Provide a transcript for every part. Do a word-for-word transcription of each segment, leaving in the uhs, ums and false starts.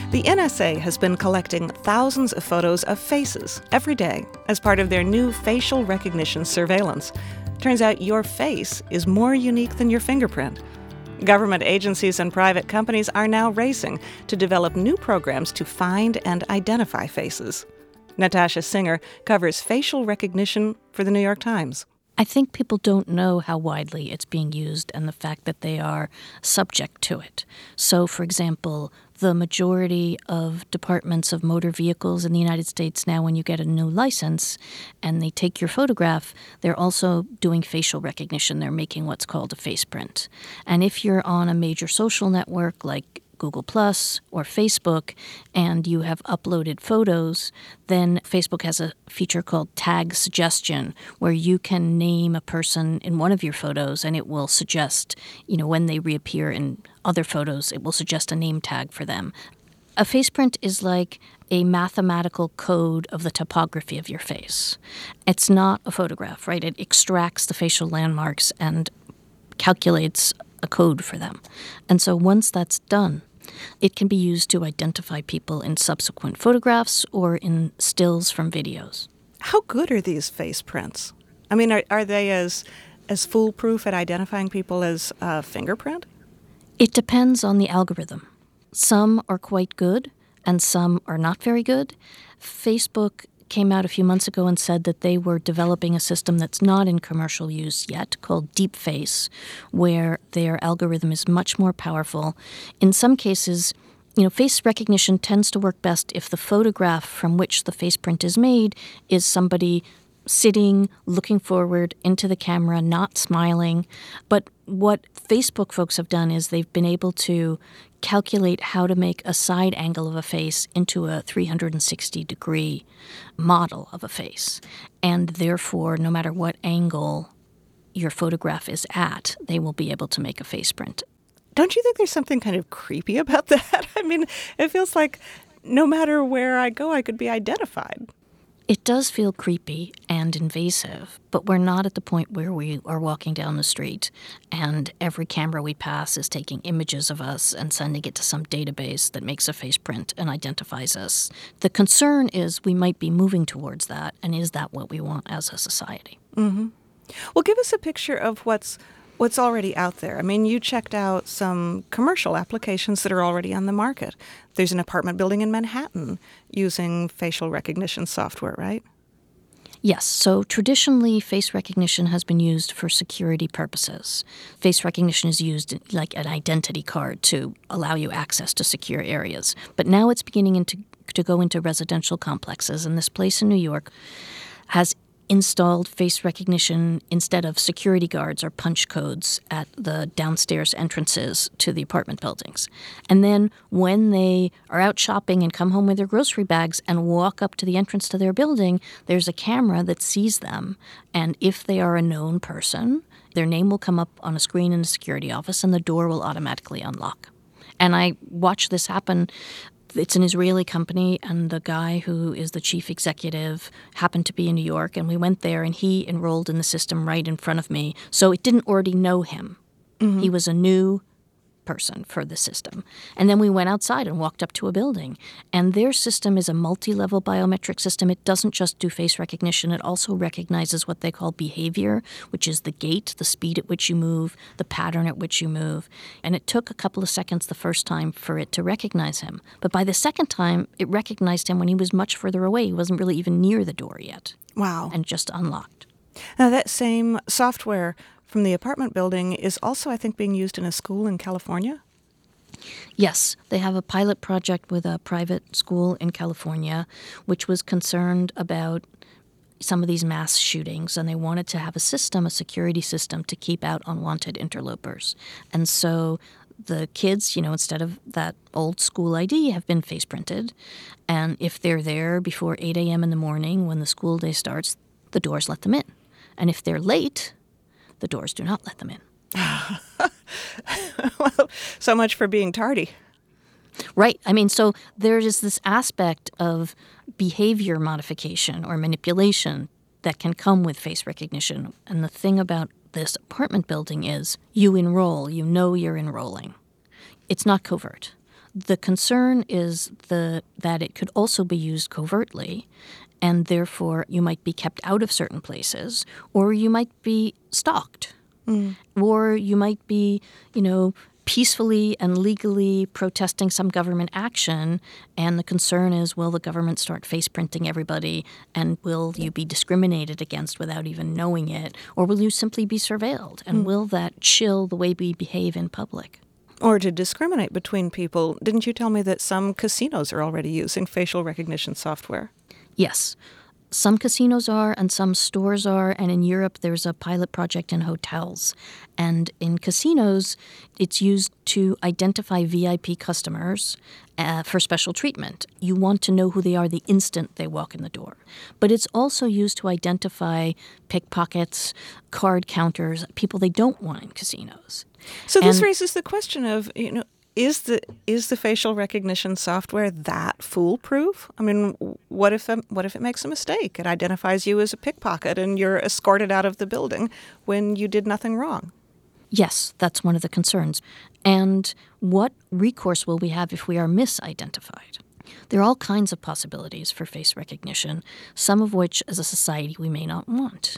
The N S A has been collecting thousands of photos of faces every day as part of their new facial recognition surveillance. Turns out your face is more unique than your fingerprint. Government agencies and private companies are now racing to develop new programs to find and identify faces. Natasha Singer covers facial recognition for the New York Times. I think people don't know how widely it's being used and the fact that they are subject to it. So, for example, the majority of departments of motor vehicles in the United States now, when you get a new license and they take your photograph, they're also doing facial recognition. They're making what's called a face print. And if you're on a major social network like Google Plus or Facebook, and you have uploaded photos, then Facebook has a feature called Tag Suggestion, where you can name a person in one of your photos, and it will suggest, you know, when they reappear in other photos, it will suggest a name tag for them. A face print is like a mathematical code of the topography of your face. It's not a photograph, right? It extracts the facial landmarks and calculates a code for them. And so once that's done, it can be used to identify people in subsequent photographs or in stills from videos. How good are these face prints? I mean, are, are they as as foolproof at identifying people as a fingerprint? It depends on the algorithm. Some are quite good, and some are not very good. Facebook came out a few months ago and said that they were developing a system that's not in commercial use yet called DeepFace, where their algorithm is much more powerful. In some cases, you know, face recognition tends to work best if the photograph from which the face print is made is somebody sitting, looking forward into the camera, not smiling. But what Facebook folks have done is they've been able to calculate how to make a side angle of a face into a three hundred sixty degree model of a face. And therefore, no matter what angle your photograph is at, they will be able to make a face print. Don't you think there's something kind of creepy about that? I mean, it feels like no matter where I go, I could be identified. It does feel creepy and invasive, but we're not at the point where we are walking down the street and every camera we pass is taking images of us and sending it to some database that makes a face print and identifies us. The concern is we might be moving towards that, and is that what we want as a society? Mm-hmm. Well, give us a picture of what's what's already out there. I mean, you checked out some commercial applications that are already on the market. There's an apartment building in Manhattan using facial recognition software, right? Yes. So traditionally, face recognition has been used for security purposes. Face recognition is used like an identity card to allow you access to secure areas. But now it's beginning into, to go into residential complexes, and this place in New York has installed face recognition instead of security guards or punch codes at the downstairs entrances to the apartment buildings. And then when they are out shopping and come home with their grocery bags and walk up to the entrance to their building, there's a camera that sees them. And if they are a known person, their name will come up on a screen in the security office and the door will automatically unlock. And I watched this happen. It's an Israeli company, and the guy who is the chief executive happened to be in New York, and we went there, and he enrolled in the system right in front of me. So it didn't already know him. Mm-hmm. He was a new person for the system. And then we went outside and walked up to a building. And their system is a multi-level biometric system. It doesn't just do face recognition. It also recognizes what they call behavior, which is the gait, the speed at which you move, the pattern at which you move. And it took a couple of seconds the first time for it to recognize him. But by the second time, it recognized him when he was much further away. He wasn't really even near the door yet. Wow. And just unlocked. Now, that same software from the apartment building is also, I think, being used in a school in California? Yes. They have a pilot project with a private school in California, which was concerned about some of these mass shootings, and they wanted to have a system, a security system, to keep out unwanted interlopers. And so the kids, you know, instead of that old school I D, have been face printed. And if they're there before eight a.m. in the morning when the school day starts, the doors let them in. And if they're late, the doors do not let them in. Well, so much for being tardy. Right. I mean, so there is this aspect of behavior modification or manipulation that can come with face recognition. And the thing about this apartment building is you enroll, you know you're enrolling. It's not covert. The concern is the that it could also be used covertly, and therefore you might be kept out of certain places, or you might be stalked, mm. or you might be, you know, peacefully and legally protesting some government action, and the concern is, will the government start face printing everybody, and will you be discriminated against without even knowing it, or will you simply be surveilled, and mm. will that chill the way we behave in public? Or to discriminate between people. Didn't you tell me that some casinos are already using facial recognition software? Yes. Some casinos are and some stores are, and in Europe there's a pilot project in hotels. And in casinos, it's used to identify V I P customers uh, for special treatment. You want to know who they are the instant they walk in the door. But it's also used to identify pickpockets, card counters, people they don't want in casinos. So this and, raises the question of, you know, Is the is the facial recognition software that foolproof? I mean, what if um, what if it makes a mistake? It identifies you as a pickpocket and you're escorted out of the building when you did nothing wrong. Yes, that's one of the concerns. And what recourse will we have if we are misidentified? There are all kinds of possibilities for face recognition, some of which as a society we may not want.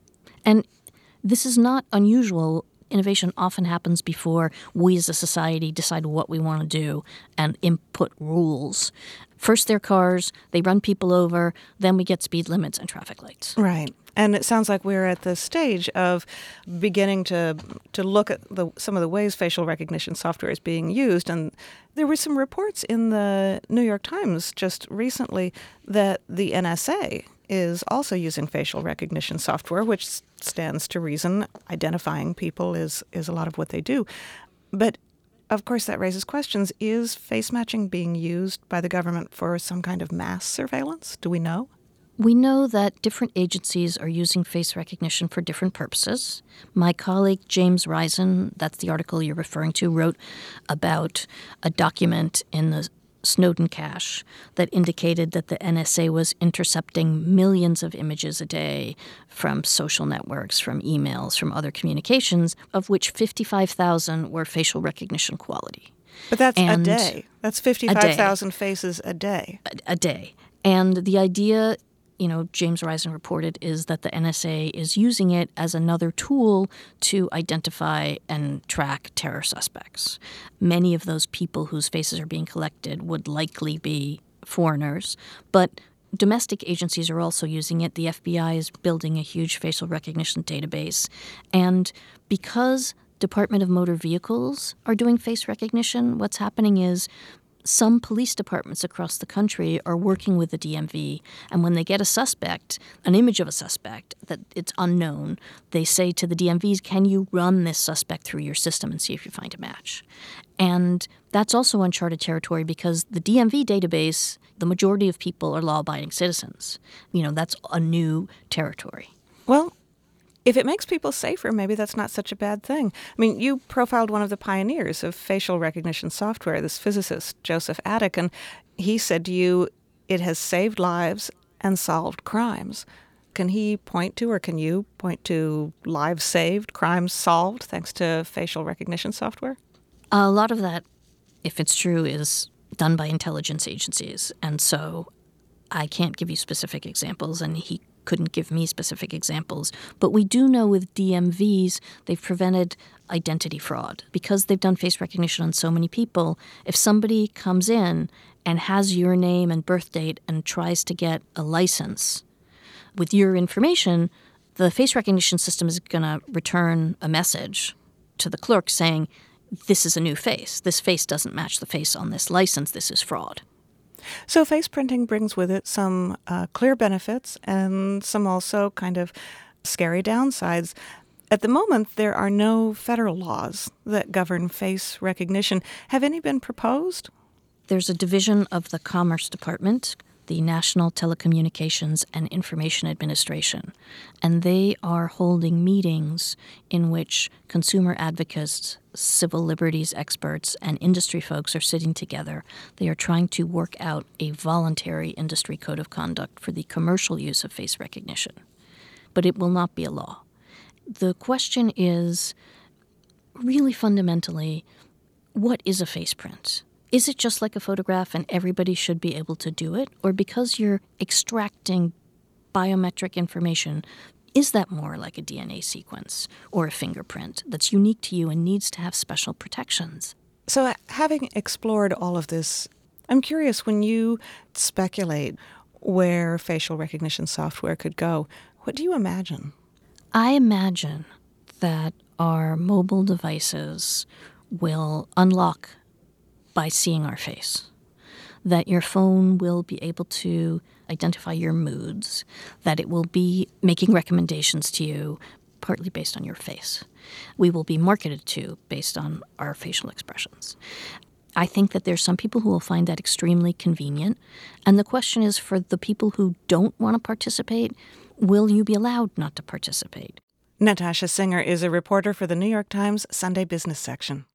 And this is not unusual. Innovation often happens before we as a society decide what we want to do and input rules. First they're cars, they run people over, then we get speed limits and traffic lights. Right. And it sounds like we're at the stage of beginning to to look at the, some of the ways facial recognition software is being used. And there were some reports in the New York Times just recently that the N S A is also using facial recognition software, which stands to reason. Identifying people is, is a lot of what they do. But, of course, that raises questions. Is face matching being used by the government for some kind of mass surveillance? Do we know? We know that different agencies are using face recognition for different purposes. My colleague James Risen, that's the article you're referring to, wrote about a document in the Snowden cache that indicated that the N S A was intercepting millions of images a day from social networks, from emails, from other communications, of which fifty-five thousand were facial recognition quality. But that's and a day. That's fifty-five thousand faces a day. A, a day. And the idea, you know, James Risen reported, is that the N S A is using it as another tool to identify and track terror suspects. Many of those people whose faces are being collected would likely be foreigners, but domestic agencies are also using it. The F B I is building a huge facial recognition database. And because Department of Motor Vehicles are doing face recognition, what's happening is some police departments across the country are working with the D M V, and when they get a suspect, an image of a suspect that it's unknown, they say to the D M Vs, can you run this suspect through your system and see if you find a match? And that's also uncharted territory because the D M V database, the majority of people are law-abiding citizens. You know, that's a new territory. Well, if it makes people safer, maybe that's not such a bad thing. I mean, you profiled one of the pioneers of facial recognition software, this physicist, Joseph Attic, and he said to you, it has saved lives and solved crimes. Can he point to, or can you point to lives saved, crimes solved, thanks to facial recognition software? A lot of that, if it's true, is done by intelligence agencies, and so I can't give you specific examples, and he couldn't give me specific examples. But we do know with D M Vs, they've prevented identity fraud. Because they've done face recognition on so many people, if somebody comes in and has your name and birth date and tries to get a license with your information, the face recognition system is going to return a message to the clerk saying, this is a new face. This face doesn't match the face on this license. This is fraud. So face printing brings with it some uh, clear benefits and some also kind of scary downsides. At the moment, there are no federal laws that govern face recognition. Have any been proposed? There's a division of the Commerce Department, the National Telecommunications and Information Administration, and they are holding meetings in which consumer advocates, civil liberties experts, and industry folks are sitting together. They are trying to work out a voluntary industry code of conduct for the commercial use of face recognition. But it will not be a law. The question is, really fundamentally, what is a face print? Is it just like a photograph and everybody should be able to do it? Or because you're extracting biometric information, is that more like a D N A sequence or a fingerprint that's unique to you and needs to have special protections? So having explored all of this, I'm curious, when you speculate where facial recognition software could go, what do you imagine? I imagine that our mobile devices will unlock by seeing our face, that your phone will be able to identify your moods, that it will be making recommendations to you partly based on your face. We will be marketed to based on our facial expressions. I think that there's some people who will find that extremely convenient. And the question is, for the people who don't want to participate, will you be allowed not to participate? Natasha Singer is a reporter for the New York Times Sunday Business section.